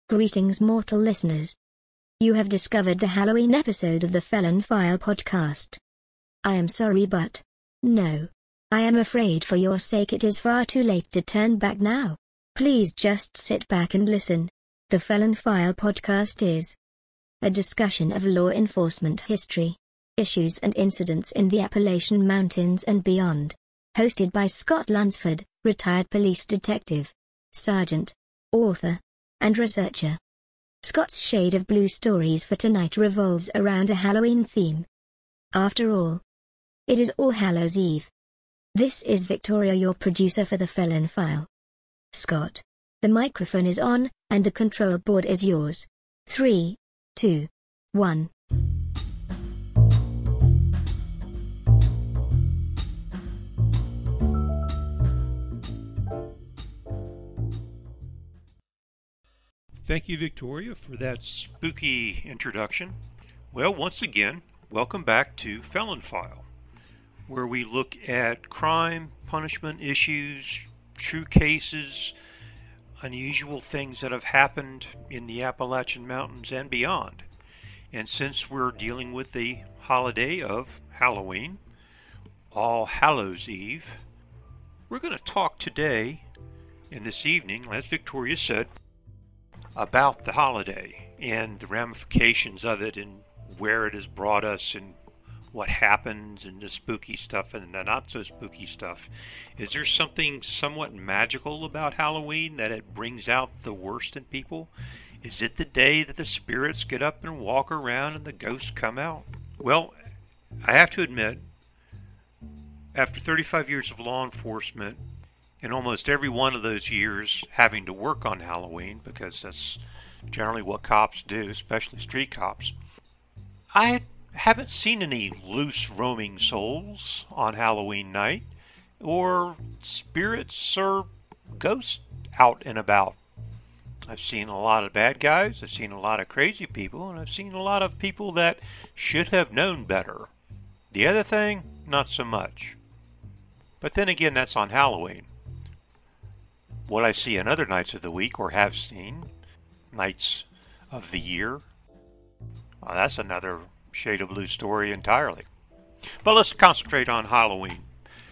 Greetings, mortal listeners. You have discovered the Halloween episode of the Felon File podcast. I am sorry, but no. I am afraid for your sake it is far too late to turn back now. Please just sit back and listen. The Felon File podcast is a discussion of law enforcement history, issues and incidents in the Appalachian Mountains and beyond. Hosted by Scott Lunsford, retired police detective, sergeant, author, and researcher. Scott's shade of blue stories for tonight revolves around a Halloween theme. After all, it is All Hallows Eve. This is Victoria, your producer for the Felon File. Scott, the microphone is on, and the control board is yours. 3, 2, 1. Thank you, Victoria, for that spooky introduction. Well, once again, welcome back to Felon File, where we look at crime, punishment issues, true cases, unusual things that have happened in the Appalachian Mountains and beyond. And since we're dealing with the holiday of Halloween, All Hallows Eve, we're going to talk today and this evening, as Victoria said, about the holiday and the ramifications of it and where it has brought us and what happens and the spooky stuff and the not so spooky stuff. Is there something somewhat magical about Halloween, that it brings out the worst in people? Is it the day that the spirits get up and walk around and the ghosts come out? Well, I have to admit, after 35 years of law enforcement, and almost every one of those years having to work on Halloween, because that's generally what cops do, especially street cops, I haven't seen any loose roaming souls on Halloween night, or spirits or ghosts out and about. I've seen a lot of bad guys, I've seen a lot of crazy people, and I've seen a lot of people that should have known better. The other thing, not so much. But then again, that's on Halloween. What I see on other nights of the week, or have seen, nights of the year, that's another shade of blue story entirely. But let's concentrate on Halloween.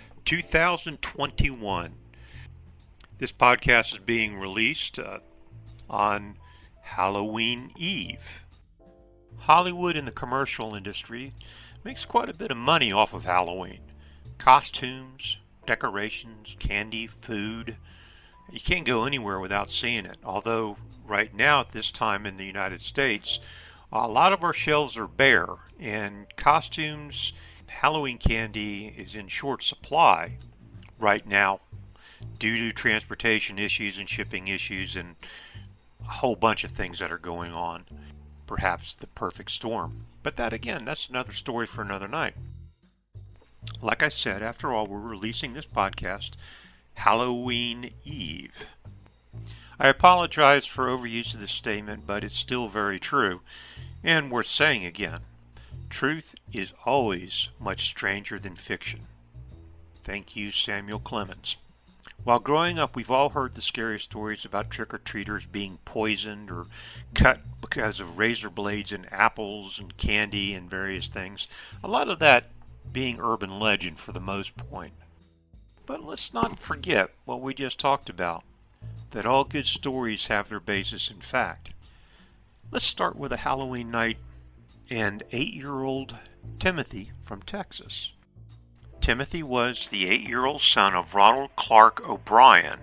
2021. This podcast is being released on Halloween Eve. Hollywood and the commercial industry makes quite a bit of money off of Halloween. Costumes, decorations, candy, food. You can't go anywhere without seeing it. Although right now at this time in the United States, a lot of our shelves are bare, and costumes, Halloween candy is in short supply right now due to transportation issues and shipping issues and a whole bunch of things that are going on. Perhaps the perfect storm. But that again, that's another story for another night. Like I said, after all, we're releasing this podcast Halloween Eve. I apologize for overuse of this statement, but it's still very true, and worth saying again. Truth is always much stranger than fiction. Thank you, Samuel Clemens. While growing up, we've all heard the scary stories about trick-or-treaters being poisoned or cut because of razor blades and apples and candy and various things. A lot of that being urban legend for the most part. But let's not forget what we just talked about, that all good stories have their basis in fact. Let's start with a Halloween night and 8-year-old Timothy from Texas. Timothy was the 8-year-old son of Ronald Clark O'Brien,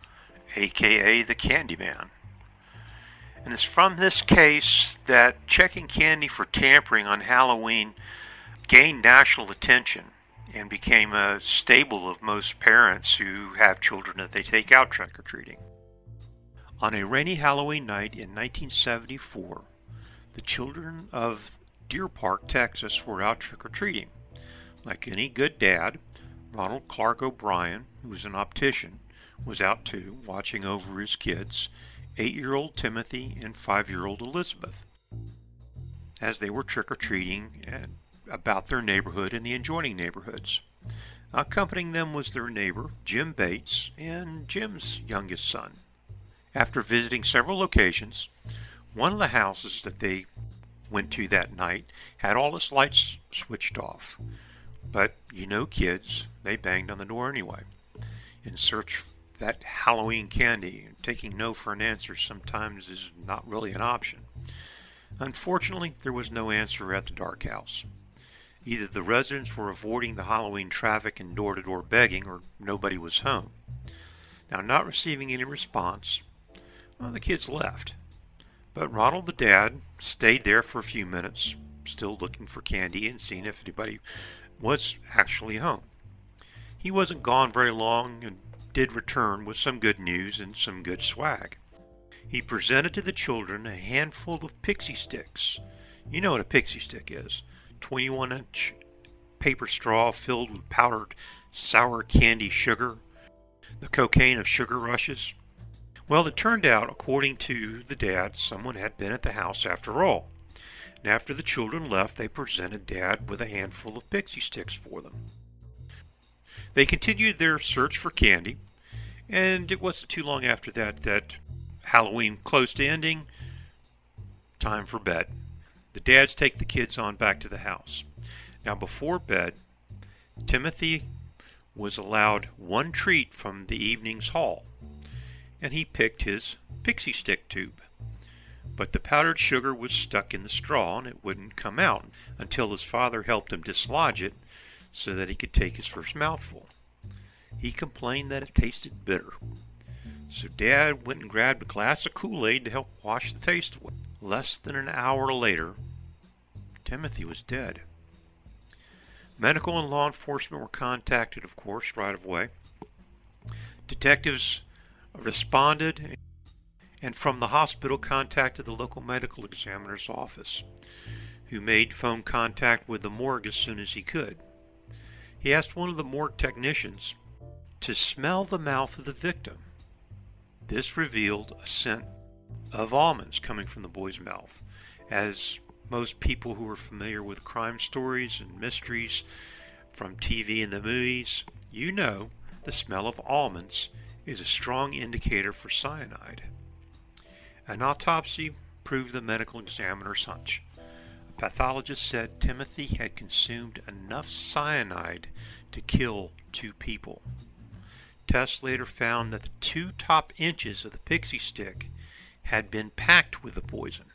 aka the Candyman. And it's from this case that checking candy for tampering on Halloween gained national attention and became a staple of most parents who have children that they take out trick-or-treating. On a rainy Halloween night in 1974, the children of Deer Park, Texas were out trick-or-treating. Like any good dad, Ronald Clark O'Brien, who was an optician, was out too, watching over his kids, 8-year-old Timothy and 5-year-old Elizabeth, as they were trick-or-treating and about their neighborhood and the adjoining neighborhoods. Accompanying them was their neighbor, Jim Bates, and Jim's youngest son, After visiting several locations, one of the houses that they went to that night had all its lights switched off. But you know kids, they banged on the door anyway, in search of that Halloween candy. Taking no for an answer sometimes is not really an option. Unfortunately, there was no answer at the dark house. Either the residents were avoiding the Halloween traffic and door-to-door begging, or nobody was home. Now, not receiving any response, well, the kids left. But Ronald, the dad, stayed there for a few minutes, still looking for candy and seeing if anybody was actually home. He wasn't gone very long and did return with some good news and some good swag. He presented to the children a handful of pixie sticks. You know what a pixie stick is. 21-inch paper straw filled with powdered sour candy sugar, the cocaine of sugar rushes. Well, it turned out, according to the dad, someone had been at the house after all. And after the children left, they presented Dad with a handful of pixie sticks for them. They continued their search for candy, and it wasn't too long after that Halloween close to ending. Time for bed. The dads take the kids on back to the house. Now, before bed, Timothy was allowed one treat from the evening's haul, and he picked his pixie stick tube. But the powdered sugar was stuck in the straw, and it wouldn't come out until his father helped him dislodge it so that he could take his first mouthful. He complained that it tasted bitter. So Dad went and grabbed a glass of Kool-Aid to help wash the taste away. Less than an hour later, Timothy was dead. Medical and law enforcement were contacted, of course, right away. Detectives responded, and from the hospital contacted the local medical examiner's office, who made phone contact with the morgue as soon as he could. He asked one of the morgue technicians to smell the mouth of the victim. This revealed a scent of almonds coming from the boy's mouth. As most people who are familiar with crime stories and mysteries from TV and the movies, you know the smell of almonds is a strong indicator for cyanide. An autopsy proved the medical examiner's hunch. A pathologist said Timothy had consumed enough cyanide to kill 2 people. Tests later found that the 2 top inches of the pixie stick had been packed with the poison.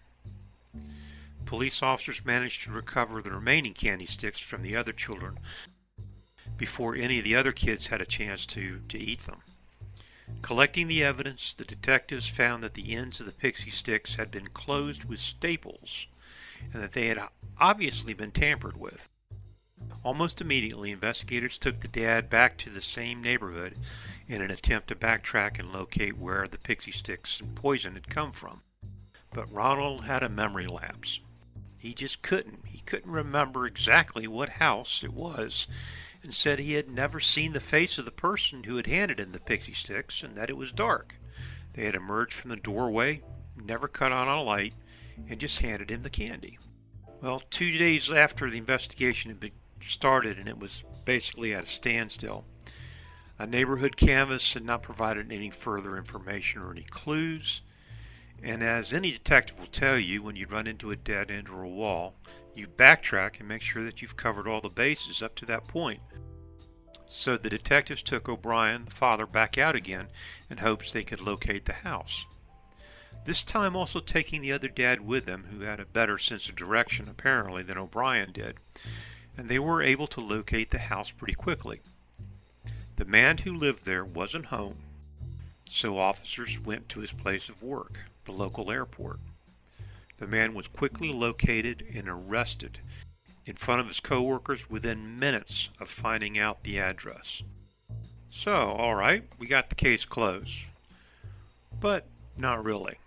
Police officers managed to recover the remaining candy sticks from the other children before any of the other kids had a chance to eat them. Collecting the evidence, the detectives found that the ends of the pixie sticks had been closed with staples and that they had obviously been tampered with. Almost immediately, investigators took the dad back to the same neighborhood in an attempt to backtrack and locate where the pixie sticks and poison had come from. But Ronald had a memory lapse. He just couldn't. He couldn't remember exactly what house it was, and said he had never seen the face of the person who had handed him the pixie sticks, and that it was dark. They had emerged from the doorway, never cut on a light, and just handed him the candy. Well, 2 days after the investigation had been started and it was basically at a standstill, a neighborhood canvass had not provided any further information or any clues. And as any detective will tell you, when you run into a dead end or a wall, you backtrack and make sure that you've covered all the bases up to that point. So the detectives took O'Brien, the father, back out again in hopes they could locate the house. This time also taking the other dad with them, who had a better sense of direction apparently than O'Brien did, and they were able to locate the house pretty quickly. The man who lived there wasn't home, so officers went to his place of work, the local airport. The man was quickly located and arrested in front of his co-workers within minutes of finding out the address. So, alright, we got the case closed. But not really.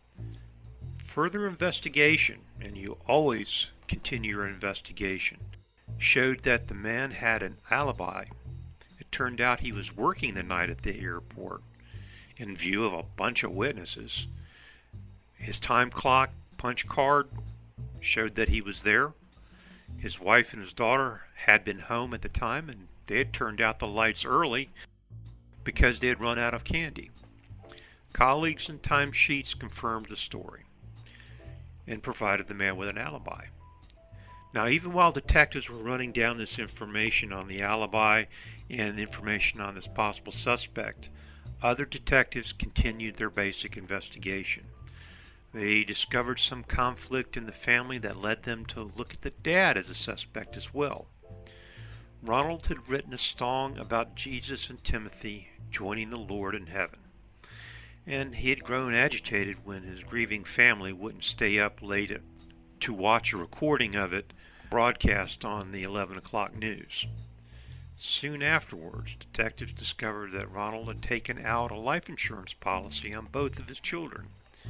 Further investigation, and you always continue your investigation, showed that the man had an alibi. It turned out he was working the night at the airport in view of a bunch of witnesses. His time clock punch card showed that he was there. His wife and his daughter had been home at the time, and they had turned out the lights early because they had run out of candy. Colleagues and timesheets confirmed the story and provided the man with an alibi. Now, even while detectives were running down this information on the alibi and information on this possible suspect, other detectives continued their basic investigation. They discovered some conflict in the family that led them to look at the dad as a suspect as well. Ronald had written a song about Jesus and Timothy joining the Lord in heaven, and he had grown agitated when his grieving family wouldn't stay up late to watch a recording of it broadcast on the 11 o'clock news. Soon afterwards, detectives discovered that Ronald had taken out a life insurance policy on both of his children,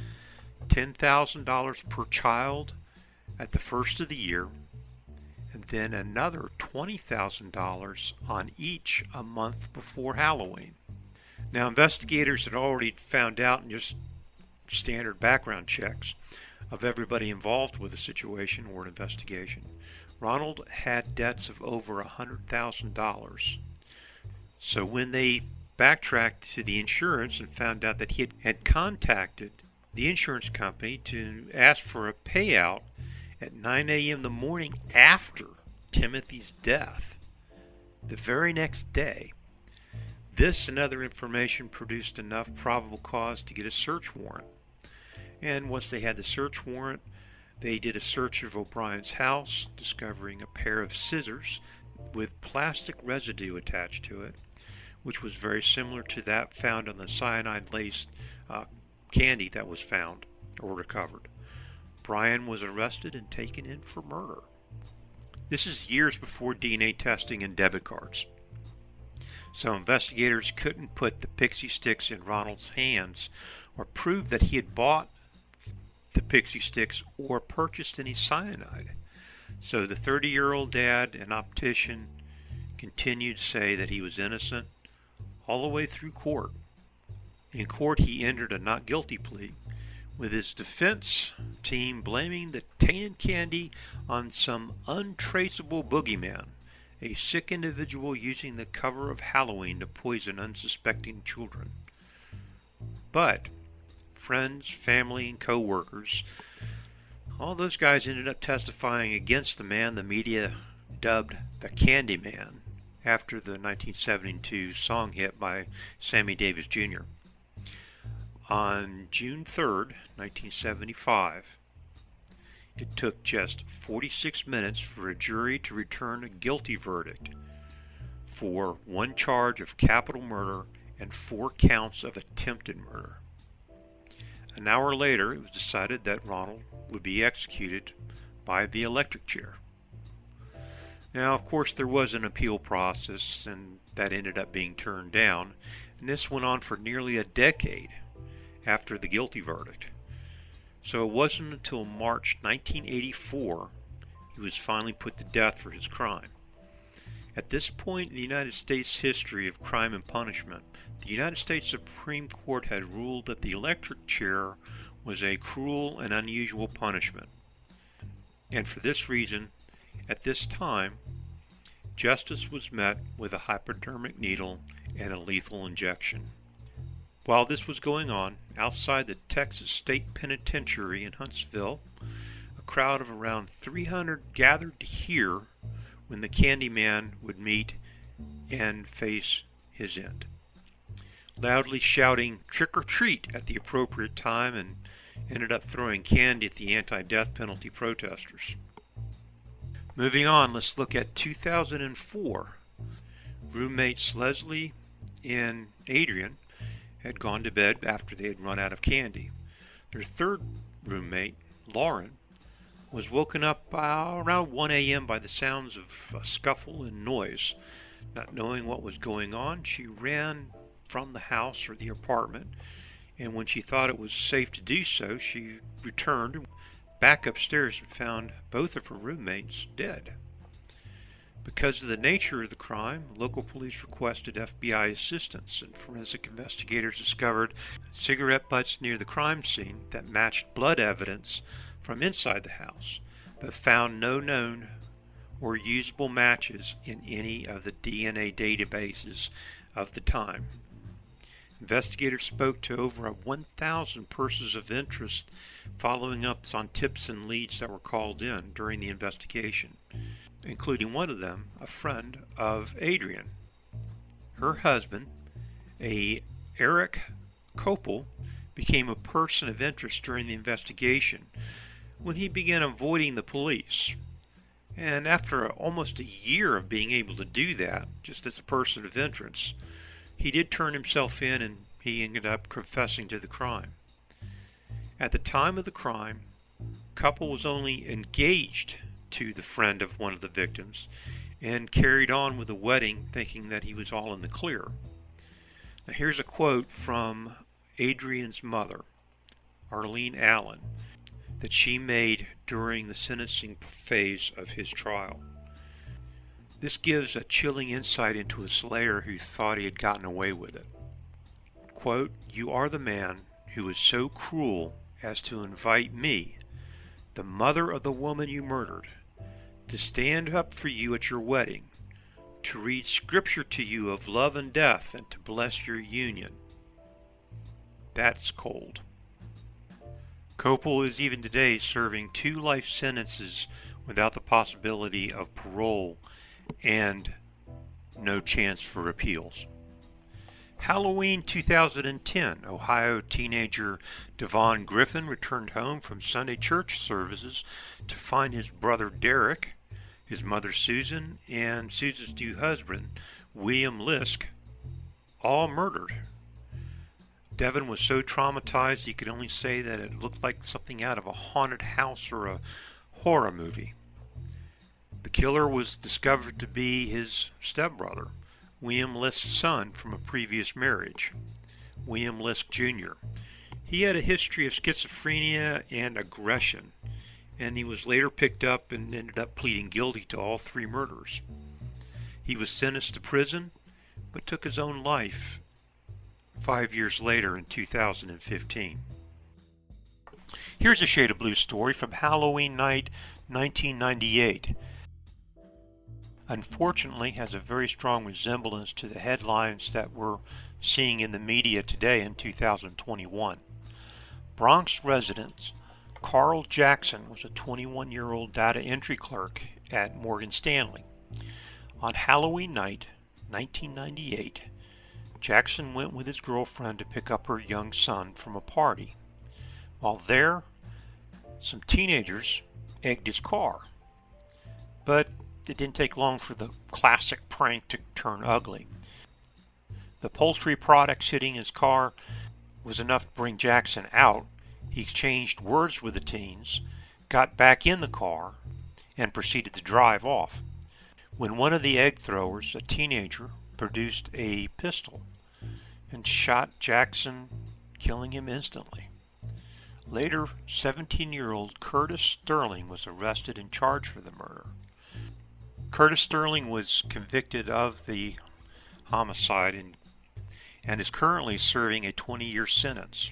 $10,000 per child at the first of the year, and then another $20,000 on each a month before Halloween. Now, investigators had already found out in just standard background checks of everybody involved with the situation or an investigation. Ronald had debts of over $100,000. So when they backtracked to the insurance and found out that he had contacted the insurance company to ask for a payout at 9 a.m. the morning after Timothy's death, the very next day, this and other information produced enough probable cause to get a search warrant. And once they had the search warrant, they did a search of O'Brien's house, discovering a pair of scissors with plastic residue attached to it, which was very similar to that found on the cyanide-laced candy that was found or recovered. Brian was arrested and taken in for murder. This is years before DNA testing and debit cards. So investigators couldn't put the pixie sticks in Ronald's hands or prove that he had bought the pixie sticks or purchased any cyanide. So the 30-year-old dad, an optician, continued to say that he was innocent all the way through court. In court, he entered a not guilty plea, with his defense team blaming the tainted candy on some untraceable boogeyman, a sick individual using the cover of Halloween to poison unsuspecting children. But friends, family, and co-workers, all those guys ended up testifying against the man the media dubbed the Candyman after the 1972 song hit by Sammy Davis Jr. On June 3rd, 1975, it took just 46 minutes for a jury to return a guilty verdict for one charge of capital murder and 4 counts of attempted murder. An hour later, it was decided that Ronald would be executed by the electric chair. Now, of course, there was an appeal process, and that ended up being turned down, and this went on for nearly a decade after the guilty verdict. So it wasn't until March 1984 he was finally put to death for his crime. At this point in the United States history of crime and punishment, the United States Supreme Court had ruled that the electric chair was a cruel and unusual punishment. And for this reason, at this time, justice was met with a hypodermic needle and a lethal injection. While this was going on, outside the Texas State Penitentiary in Huntsville, a crowd of around 300 gathered to hear when the Candyman would meet and face his end, loudly shouting "trick or treat" at the appropriate time, and ended up throwing candy at the anti-death penalty protesters. Moving on, let's look at 2004. Roommates Leslie and Adrian had gone to bed after they had run out of candy. Their third roommate, Lauren, was woken up around 1 a.m. by the sounds of a scuffle and noise. Not knowing what was going on, she ran from the house or the apartment, and when she thought it was safe to do so, she returned back upstairs and found both of her roommates dead. Because of the nature of the crime, local police requested FBI assistance, and forensic investigators discovered cigarette butts near the crime scene that matched blood evidence from inside the house, but found no known or usable matches in any of the DNA databases of the time. Investigators spoke to over 1,000 persons of interest, following up on tips and leads that were called in during the investigation, including one of them, a friend of Adrian. Her husband, Eric Kopel, became a person of interest during the investigation when he began avoiding the police. And after almost a year of being able to do that, just as a person of interest, he did turn himself in and he ended up confessing to the crime. At the time of the crime, Kopel was only engaged to the friend of one of the victims and carried on with the wedding thinking that he was all in the clear. Now here's a quote from Adrian's mother, Arlene Allen, that she made during the sentencing phase of his trial. This gives a chilling insight into a slayer who thought he had gotten away with it. Quote, "You are the man who was so cruel as to invite me, the mother of the woman you murdered, to stand up for you at your wedding, to read scripture to you of love and death, and to bless your union." That's cold. Kopel is even today serving 2 life sentences without the possibility of parole and no chance for appeals. Halloween 2010, Ohio teenager Devon Griffin returned home from Sunday church services to find his brother Derek, his mother Susan, and Susan's new husband, William Lisk, all murdered. Devon was so traumatized he could only say that it looked like something out of a haunted house or a horror movie. The killer was discovered to be his stepbrother, William Lisk's son from a previous marriage, William Lisk Jr. He had a history of schizophrenia and aggression, and he was later picked up and ended up pleading guilty to all 3 murders. He was sentenced to prison, but took his own life 5 years later in 2015. Here's a shade of blue story from Halloween night 1998. Unfortunately, has a very strong resemblance to the headlines that we're seeing in the media today in 2021. Bronx resident Carl Jackson was a 21-year-old data entry clerk at Morgan Stanley. On Halloween night, 1998, Jackson went with his girlfriend to pick up her young son from a party. While there, some teenagers egged his car. But it didn't take long for the classic prank to turn ugly. The upholstery products hitting his car was enough to bring Jackson out. He exchanged words with the teens, got back in the car, and proceeded to drive off. When one of the egg throwers, a teenager, produced a pistol and shot Jackson, killing him instantly. Later, 17-year-old Curtis Sterling was arrested and charged for the murder. Curtis Sterling was convicted of the homicide and is currently serving a 20-year sentence.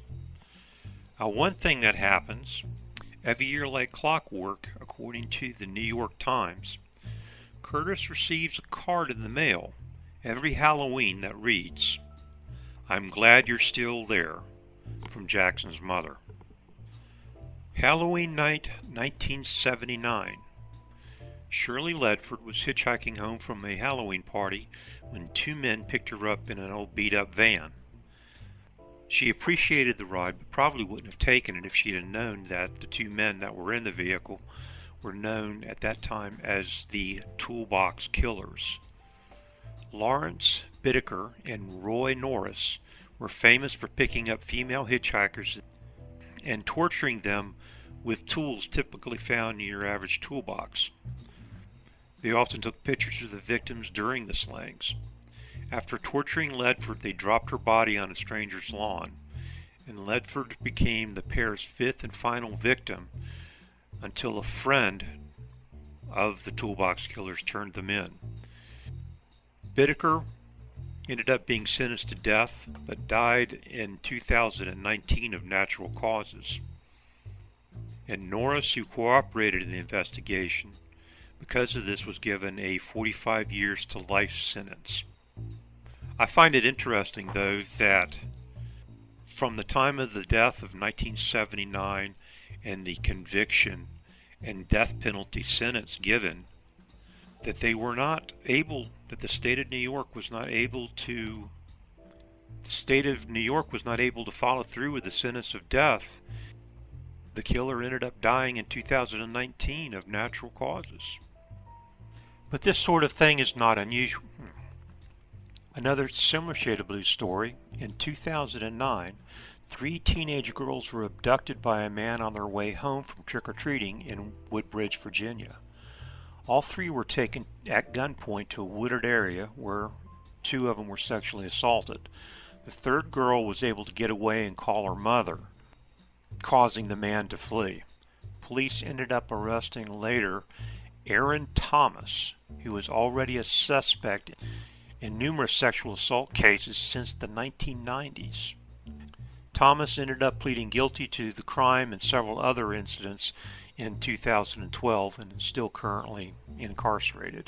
One thing that happens every year like clockwork, according to the New York Times, Curtis receives a card in the mail every Halloween that reads, "I'm glad you're still there," from Jackson's mother. Halloween night 1979. Shirley Ledford was hitchhiking home from a Halloween party when 2 men picked her up in an old beat-up van. She appreciated the ride, but probably wouldn't have taken it if she had known that the 2 men that were in the vehicle were known at that time as the Toolbox Killers. Lawrence Bittaker and Roy Norris were famous for picking up female hitchhikers and torturing them with tools typically found in your average toolbox. They often took pictures of the victims during the slayings. After torturing Ledford, they dropped her body on a stranger's lawn, and Ledford became the pair's 5th and final victim until a friend of the Toolbox Killers turned them in. Bittaker ended up being sentenced to death, but died in 2019 of natural causes. And Norris, who cooperated in the investigation, because of this was given a 45 years to life sentence. I find it interesting, though, that from the time of the death of 1979 and the conviction and death penalty sentence given, that the state of New York was not able to follow through with the sentence of death. The killer ended up dying in 2019 of natural causes. But this sort of thing is not unusual. Another similar shade of blue story. In 2009, 3 teenage girls were abducted by a man on their way home from trick-or-treating in Woodbridge, Virginia. All 3 were taken at gunpoint to a wooded area where 2 of them were sexually assaulted. The 3rd girl was able to get away and call her mother, causing the man to flee. Police ended up arresting later Aaron Thomas, who was already a suspect in numerous sexual assault cases since the 1990s. Thomas ended up pleading guilty to the crime and several other incidents in 2012 and is still currently incarcerated.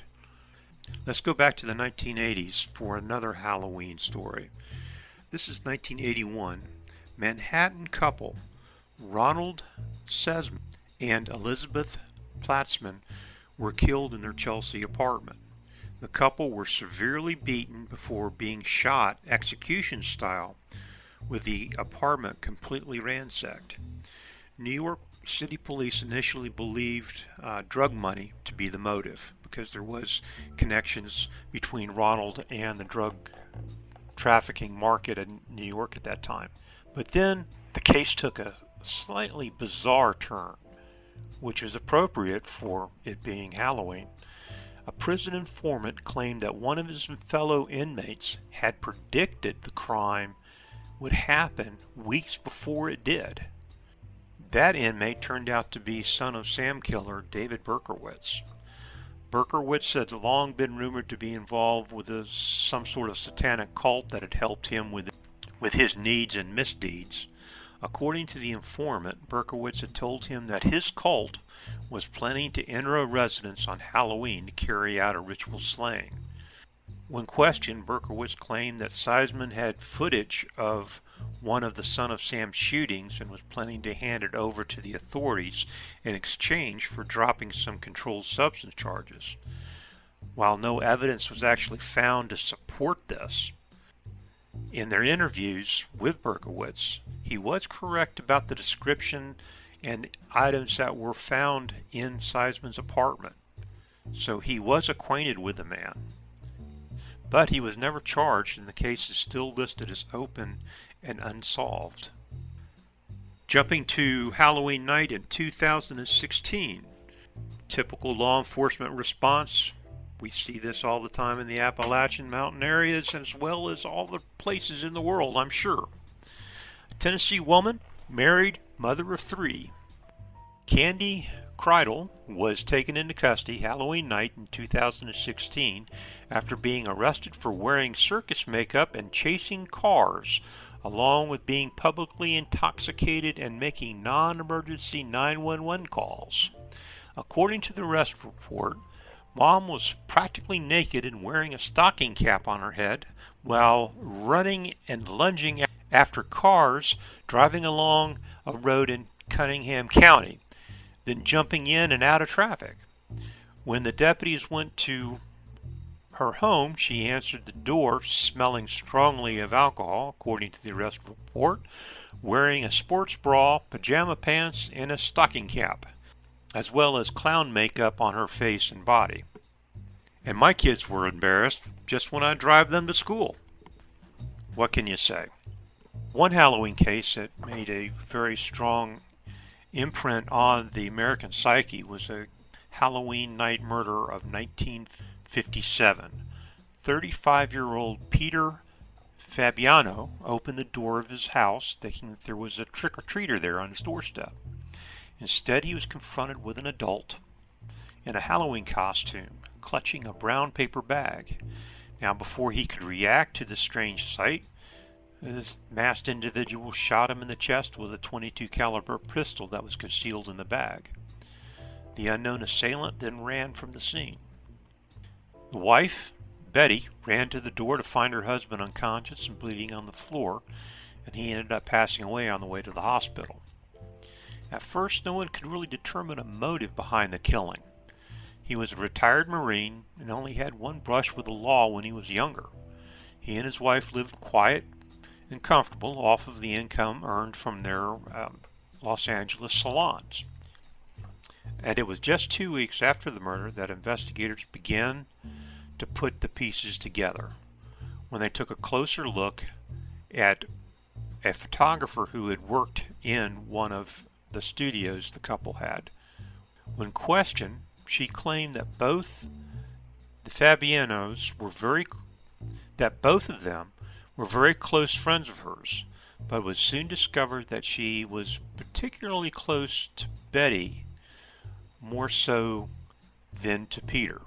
Let's go back to the 1980s for another Halloween story. This is 1981. Manhattan couple Ronald Sesman and Elizabeth Platzman were killed in their Chelsea apartment. The couple were severely beaten before being shot execution style, with the apartment completely ransacked. New York City Police initially believed drug money to be the motive because there was connections between Ronald and the drug trafficking market in New York at that time. But then the case took a slightly bizarre turn, which is appropriate for it being Halloween. A prison informant claimed that one of his fellow inmates had predicted the crime would happen weeks before it did. That inmate turned out to be Son of Sam killer David Berkowitz. Berkowitz had long been rumored to be involved with some sort of satanic cult that had helped him with his needs and misdeeds. According to the informant, Berkowitz had told him that his cult was planning to enter a residence on Halloween to carry out a ritual slaying. When questioned, Berkowitz claimed that Sesman had footage of one of the Son of Sam shootings and was planning to hand it over to the authorities in exchange for dropping some controlled substance charges. While no evidence was actually found to support this, in their interviews with Berkowitz, he was correct about the description and items that were found in Sesman's apartment. So he was acquainted with the man. But he was never charged, and the case is still listed as open and unsolved. Jumping to Halloween night in 2016. Typical law enforcement response. We see this all the time in the Appalachian mountain areas as well as all the places in the world, I'm sure. A Tennessee woman, married, mother of 3. Candy Kreidel was taken into custody Halloween night in 2016 after being arrested for wearing circus makeup and chasing cars, along with being publicly intoxicated and making non-emergency 911 calls. According to the arrest report, Mom was practically naked and wearing a stocking cap on her head while running and lunging after cars driving along a road in Cunningham County, then jumping in and out of traffic. When the deputies went to her home, she answered the door smelling strongly of alcohol, according to the arrest report, wearing a sports bra, pajama pants, and a stocking cap, as well as clown makeup on her face and body. And my kids were embarrassed just when I drive them to school. What can you say? One Halloween case that made a very strong imprint on the American psyche was a Halloween night murder of 1957. 35-year-old Peter Fabiano opened the door of his house thinking that there was a trick-or-treater there on his doorstep. Instead, he was confronted with an adult in a Halloween costume, clutching a brown paper bag. Now, before he could react to the strange sight, this masked individual shot him in the chest with a .22 caliber pistol that was concealed in the bag. The unknown assailant then ran from the scene. The wife, Betty, ran to the door to find her husband unconscious and bleeding on the floor, and he ended up passing away on the way to the hospital. At first, no one could really determine a motive behind the killing. He was a retired Marine and only had one brush with the law when he was younger. He and his wife lived quiet and comfortable off of the income earned from their Los Angeles salons. And it was just 2 weeks after the murder that investigators began to put the pieces together, when they took a closer look at a photographer who had worked in one of the studios the couple had. When questioned, she claimed that both the Fabianos both of them were very close friends of hers, but it was soon discovered that she was particularly close to Betty, more so than to Peter.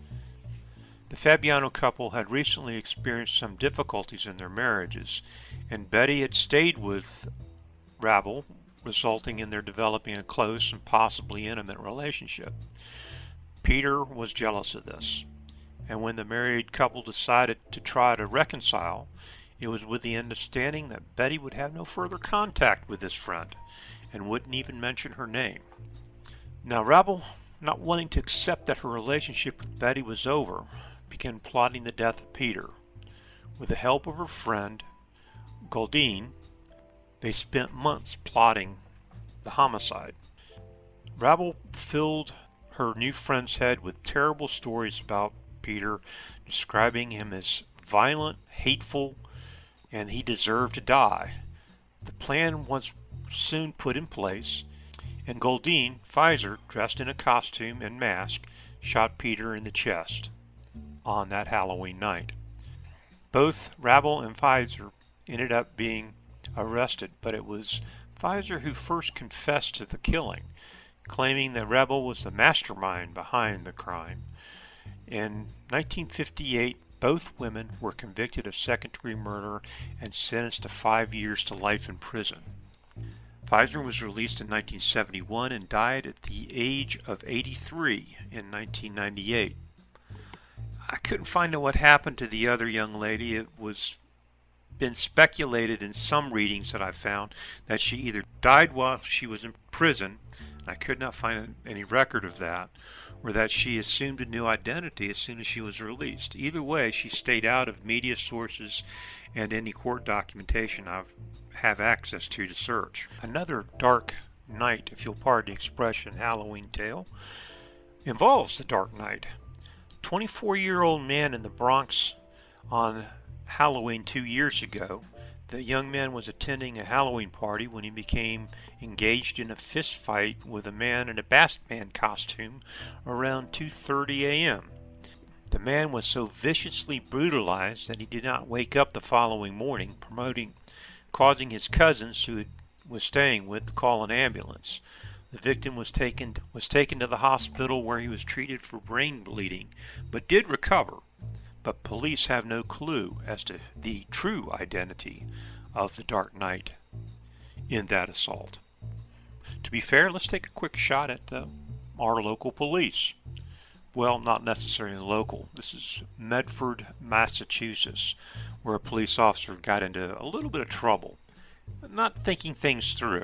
The Fabiano couple had recently experienced some difficulties in their marriages, and Betty had stayed with Rabel, resulting in their developing a close and possibly intimate relationship. Peter was jealous of this, and when the married couple decided to try to reconcile, it was with the understanding that Betty would have no further contact with this friend, and wouldn't even mention her name. Now Rabel, not wanting to accept that her relationship with Betty was over, began plotting the death of Peter. With the help of her friend, Goldine, they spent months plotting the homicide. Rabel filled her new friend's head with terrible stories about Peter, describing him as violent, hateful, and he deserved to die. The plan was soon put in place, and Goldine, Pfizer, dressed in a costume and mask, shot Peter in the chest on that Halloween night. Both Rabel and Pfizer ended up being arrested, but it was Pfizer who first confessed to the killing, claiming that Rabel was the mastermind behind the crime. In 1958, both women were convicted of second-degree murder and sentenced to 5 years to life in prison. Pfizer was released in 1971 and died at the age of 83 in 1998. I couldn't find out what happened to the other young lady. It was been speculated in some readings that I found that she either died while she was in prison, and I could not find any record of that, or that she assumed a new identity as soon as she was released. Either way, she stayed out of media sources and any court documentation I have access to search. Another dark night, if you'll pardon the expression, Halloween tale involves the Dark Knight. 24-year-old man in the Bronx on Halloween 2 years ago. The young man was attending a Halloween party when he became engaged in a fist fight with a man in a Batman costume around 2:30 a.m. The man was so viciously brutalized that he did not wake up the following morning, causing his cousins, who he was staying with, to call an ambulance. The victim was taken to the hospital, where he was treated for brain bleeding, but did recover. But police have no clue as to the true identity of the Dark Knight in that assault. To be fair, let's take a quick shot at our local police. Well, not necessarily local. This is Medford, Massachusetts, where a police officer got into a little bit of trouble, not thinking things through.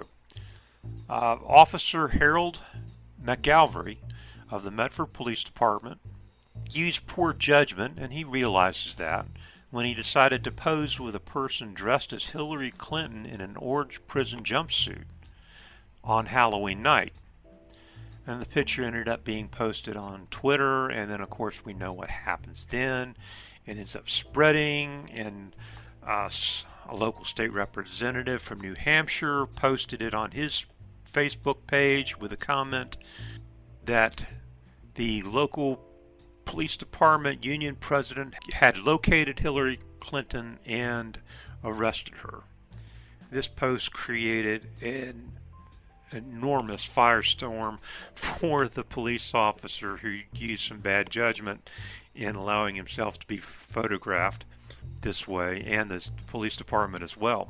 Officer Harold McGalvery of the Medford Police Department used poor judgment, and he realizes that, when he decided to pose with a person dressed as Hillary Clinton in an orange prison jumpsuit on Halloween night. And the picture ended up being posted on Twitter, and then of course we know what happens then. It ends up spreading, and a local state representative from New Hampshire posted it on his Facebook page with a comment that the local police department union president had located Hillary Clinton and arrested her. This post created an enormous firestorm for the police officer, who used some bad judgment in allowing himself to be photographed this way, and the police department as well.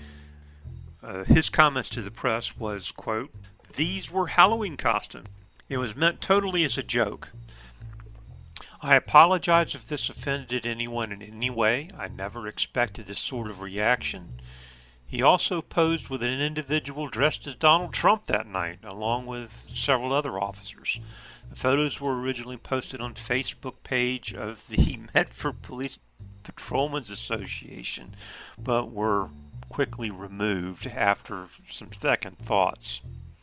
His comments to the press was, quote, "These were Halloween costumes. It was meant totally as a joke. I apologize if this offended anyone in any way. I never expected this sort of reaction. He also posed with an individual dressed as Donald Trump that night, along with several other officers. The photos were originally posted on Facebook page of the Medford Police Patrolmen's Association, but were quickly removed after some second thoughts.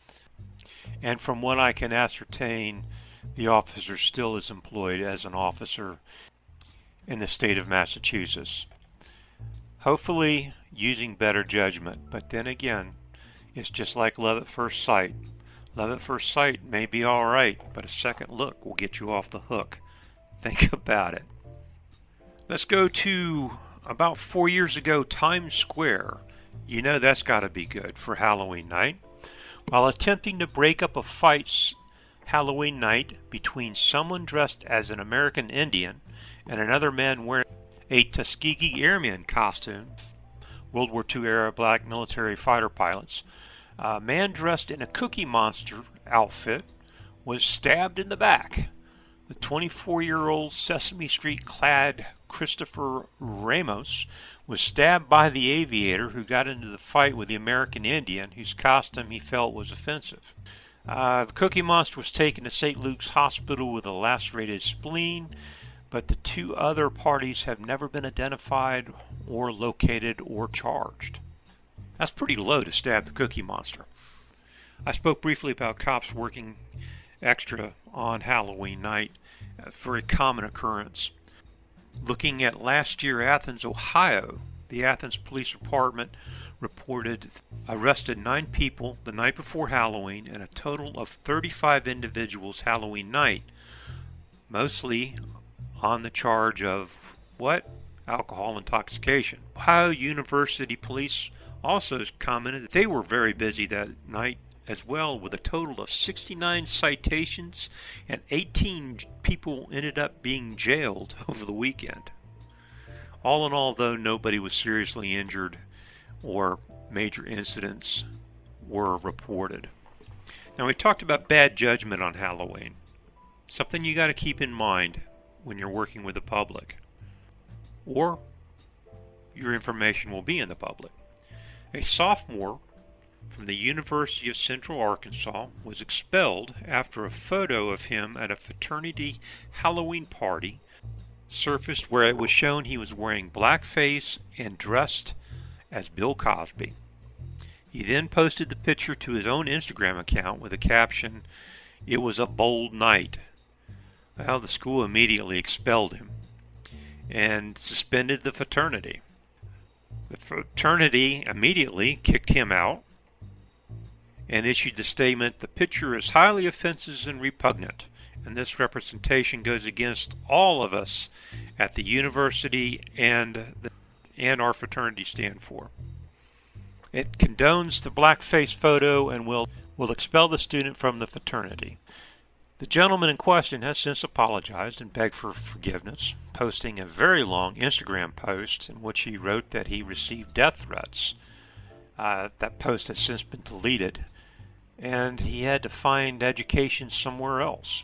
And from what I can ascertain, the officer still is employed as an officer in the state of Massachusetts. Hopefully using better judgment, but then again, it's just like love at first sight. Love at first sight may be alright, but a second look will get you off the hook. Think about it. Let's go to about 4 years ago, Times Square. You know that's got to be good for Halloween night. While attempting to break up a fight Halloween night between someone dressed as an American Indian and another man wearing a Tuskegee Airman costume, World War II era black military fighter pilots, a man dressed in a Cookie Monster outfit was stabbed in the back. The 24-year-old Sesame Street clad Christopher Ramos was stabbed by the aviator who got into the fight with the American Indian whose costume he felt was offensive. The Cookie Monster was taken to St. Luke's Hospital with a lacerated spleen, but the two other parties have never been identified or located or charged. That's pretty low to stab the Cookie Monster. I spoke briefly about cops working extra on Halloween night, a very common occurrence. Looking at last year, Athens, Ohio, the Athens Police Department reported arrested 9 people the night before Halloween and a total of 35 individuals Halloween night, mostly on the charge of what? Alcohol intoxication. Ohio University Police also commented that they were very busy that night as well, with a total of 69 citations and 18 people ended up being jailed over the weekend. All in all, though, nobody was seriously injured or major incidents were reported. Now, we talked about bad judgment on Halloween. Something you got to keep in mind when you're working with the public, or your information will be in the public. A sophomore from the University of Central Arkansas was expelled after a photo of him at a fraternity Halloween party surfaced where it was shown he was wearing blackface and dressed as Bill Cosby. He then posted the picture to his own Instagram account with a caption, "It was a bold night." Well, the school immediately expelled him and suspended the fraternity. The fraternity immediately kicked him out and issued the statement, "The picture is highly offensive and repugnant, and this representation goes against all of us at the university and our fraternity stand for. It condones the blackface photo and will expel the student from the fraternity." The gentleman in question has since apologized and begged for forgiveness, posting a very long Instagram post in which he wrote that he received death threats. That post has since been deleted, and he had to find education somewhere else.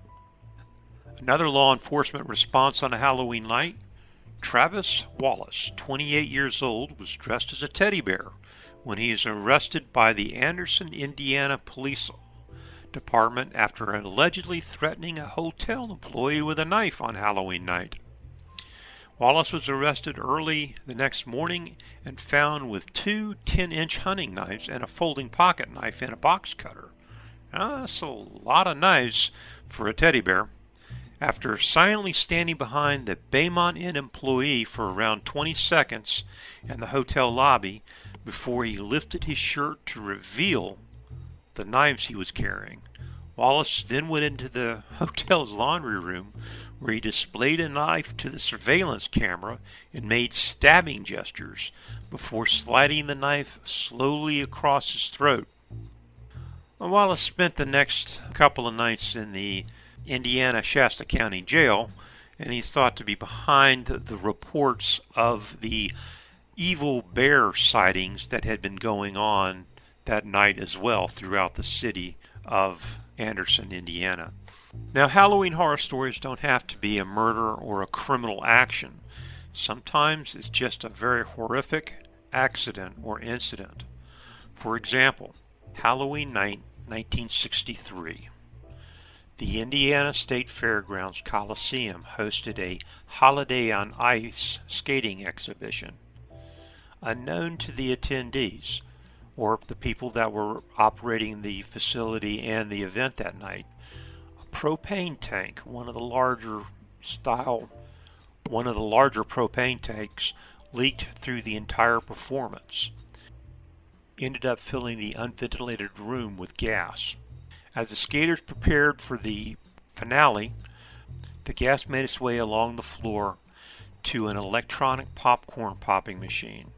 Another law enforcement response on a Halloween night. Travis Wallace, 28 years old, was dressed as a teddy bear when he is arrested by the Anderson, Indiana Police Department after allegedly threatening a hotel employee with a knife on Halloween night. Wallace was arrested early the next morning and found with 2 10-inch hunting knives and a folding pocket knife and a box cutter. That's a lot of knives for a teddy bear. After silently standing behind the Baymont Inn employee for around 20 seconds in the hotel lobby before he lifted his shirt to reveal the knives he was carrying, Wallace then went into the hotel's laundry room where he displayed a knife to the surveillance camera and made stabbing gestures before sliding the knife slowly across his throat. Wallace spent the next couple of nights in the Indiana Shasta County Jail, and he's thought to be behind the reports of the evil bear sightings that had been going on that night as well throughout the city of Anderson, Indiana. Now, Halloween horror stories don't have to be a murder or a criminal action. Sometimes it's just a very horrific accident or incident. For example, Halloween night 1963. The Indiana State Fairgrounds Coliseum hosted a Holiday on Ice skating exhibition. Unknown to the attendees, or the people that were operating the facility and the event that night, a propane tank, one of the larger propane tanks, leaked through the entire performance. Ended up filling the unventilated room with gas. As the skaters prepared for the finale, the gas made its way along the floor to an electronic popcorn popping machine.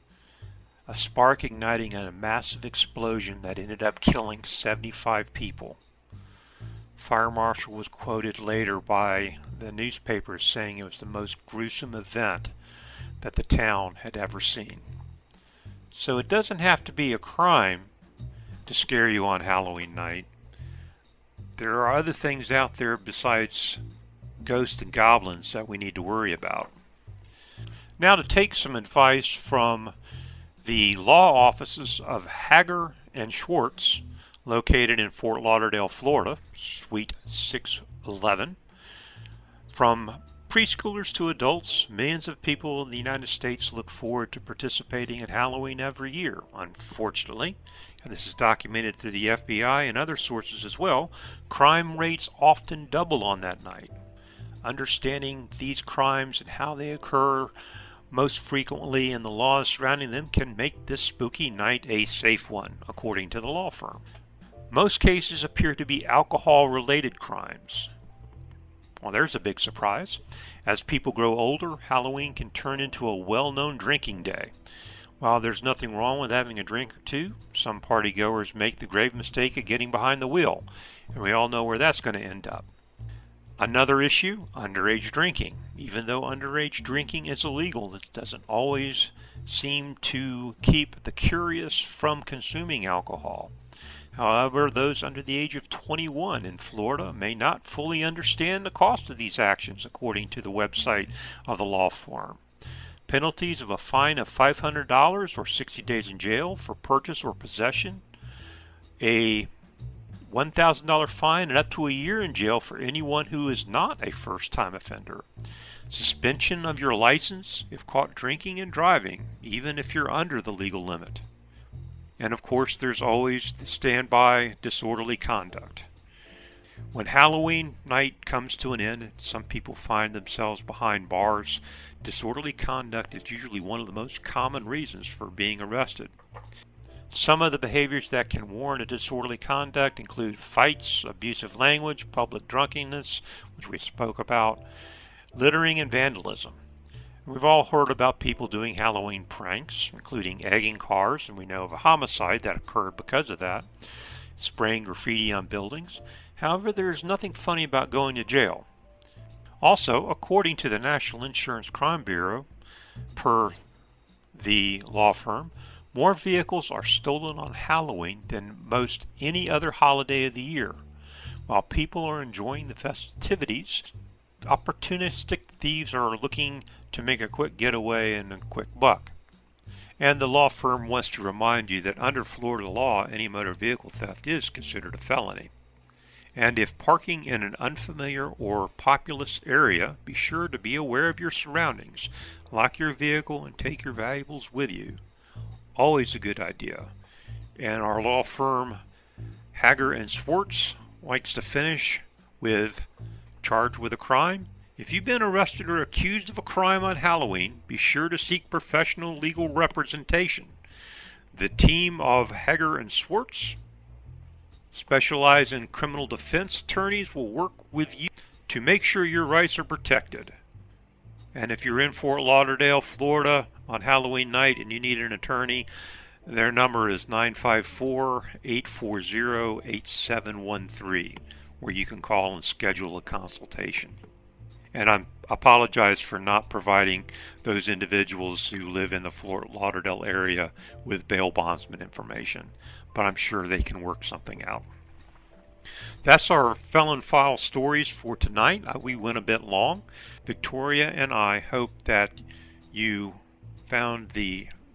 A spark igniting a massive explosion that ended up killing 75 people. Fire Marshal was quoted later by the newspapers saying it was the most gruesome event that the town had ever seen. So it doesn't have to be a crime to scare you on Halloween night. There are other things out there besides ghosts and goblins that we need to worry about. Now, to take some advice from the law offices of Hager and Schwartz, located in Fort Lauderdale, Florida, Suite 611. From preschoolers to adults, millions of people in the United States look forward to participating at Halloween every year. Unfortunately, and this is documented through the FBI and other sources as well, crime rates often double on that night. Understanding these crimes and how they occur most frequently and the laws surrounding them can make this spooky night a safe one, according to the law firm. Most cases appear to be alcohol-related crimes. Well, there's a big surprise. As people grow older, Halloween can turn into a well-known drinking day. While there's nothing wrong with having a drink or two, some partygoers make the grave mistake of getting behind the wheel, and we all know where that's going to end up. Another issue, underage drinking. Even though underage drinking is illegal, it doesn't always seem to keep the curious from consuming alcohol. However, those under the age of 21 in Florida may not fully understand the cost of these actions, according to the website of the law firm. Penalties of a fine of $500 or 60 days in jail for purchase or possession, a $1,000 fine and up to a year in jail for anyone who is not a first-time offender. Suspension of your license if caught drinking and driving, even if you're under the legal limit. And of course, there's always the standby disorderly conduct. When Halloween night comes to an end, some people find themselves behind bars. Disorderly conduct is usually one of the most common reasons for being arrested. Some of the behaviors that can warrant a disorderly conduct include fights, abusive language, public drunkenness, which we spoke about, littering, and vandalism. We've all heard about people doing Halloween pranks, including egging cars, and we know of a homicide that occurred because of that, spraying graffiti on buildings. However, there is nothing funny about going to jail. Also, according to the National Insurance Crime Bureau, per the law firm, more vehicles are stolen on Halloween than most any other holiday of the year. While people are enjoying the festivities, opportunistic thieves are looking to make a quick getaway and a quick buck. And the law firm wants to remind you that under Florida law, any motor vehicle theft is considered a felony. And if parking in an unfamiliar or populous area, be sure to be aware of your surroundings. Lock your vehicle and take your valuables with you. Always a good idea. And our law firm, Hager and Schwartz, likes to finish with charged with a crime. If you've been arrested or accused of a crime on Halloween, be sure to seek professional legal representation. The team of Hager and Schwartz specialize in criminal defense attorneys will work with you to make sure your rights are protected. And if you're in Fort Lauderdale, Florida on Halloween night and you need an attorney, their number is 954-840-8713, where you can call and schedule a consultation. And I apologize for not providing those individuals who live in the Fort Lauderdale area with bail bondsman information, but I'm sure they can work something out. That's our Felon File stories for tonight. We went a bit long. Victoria and I hope that you found the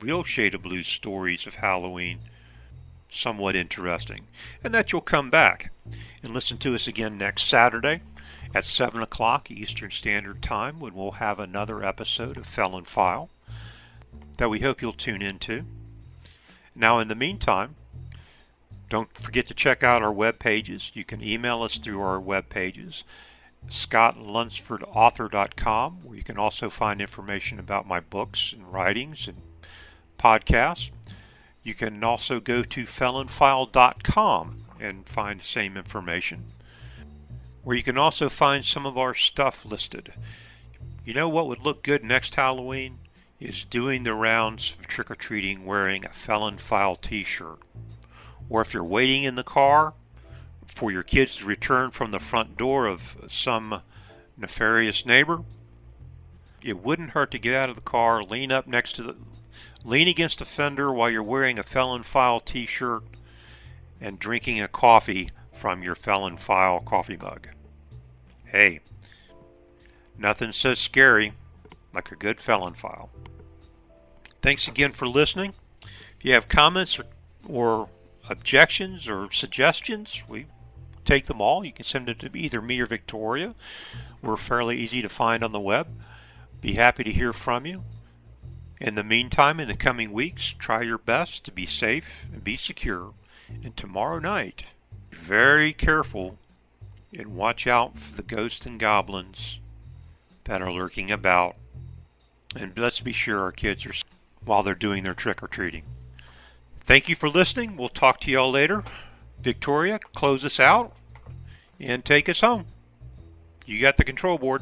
real shade of blue stories of Halloween somewhat interesting, and that you'll come back and listen to us again next Saturday at 7 o'clock Eastern Standard Time, when we'll have another episode of Felon File that we hope you'll tune into. Now, in the meantime, don't forget to check out our web pages. You can email us through our web pages, scottlunsfordauthor.com, where you can also find information about my books and writings and podcasts. You can also go to felonfile.com and find the same information, where you can also find some of our stuff listed. You know what would look good next Halloween? Is doing the rounds of trick-or-treating wearing a Felon File t-shirt. Or if you're waiting in the car for your kids to return from the front door of some nefarious neighbor, it wouldn't hurt to get out of the car, lean against the fender while you're wearing a Felon File t-shirt and drinking a coffee from your Felon File coffee mug. Hey, nothing says scary like a good Felon File. Thanks again for listening. If you have comments or objections or suggestions, we take them all. You can send it to either me or Victoria. We're fairly easy to find on the web. Be happy to hear from you. In the meantime, in the coming weeks, try your best to be safe and be secure. And tomorrow night, be very careful and watch out for the ghosts and goblins that are lurking about. And let's be sure our kids are while they're doing their trick-or-treating. Thank you for listening. We'll talk to y'all later. Victoria, close us out and take us home. You got the control board.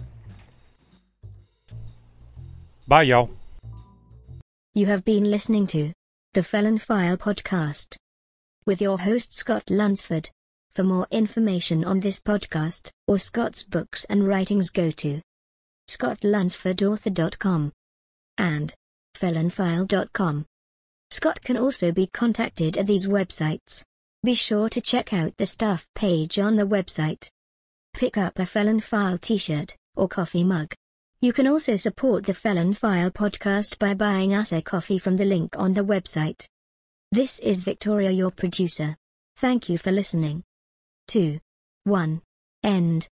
Bye, y'all. You have been listening to the Felon File podcast with your host Scott Lunsford. For more information on this podcast or Scott's books and writings, go to scottlunsfordauthor.com and felonfile.com. Scott can also be contacted at these websites. Be sure to check out the staff page on the website. Pick up a Felon File t-shirt or coffee mug. You can also support the Felon File podcast by buying us a coffee from the link on the website. This is Victoria, your producer. Thank you for listening. 2, 1, end.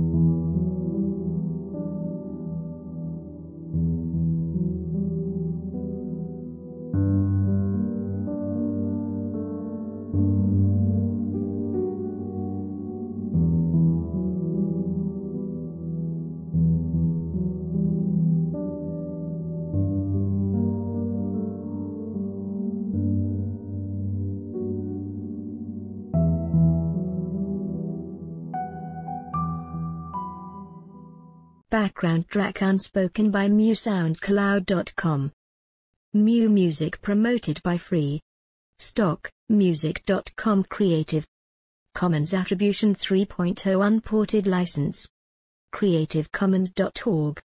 Background track unspoken by MewSoundCloud.com. Mew music promoted by Free Stock Music.com. Creative Commons Attribution 3.0 Unported License. CreativeCommons.org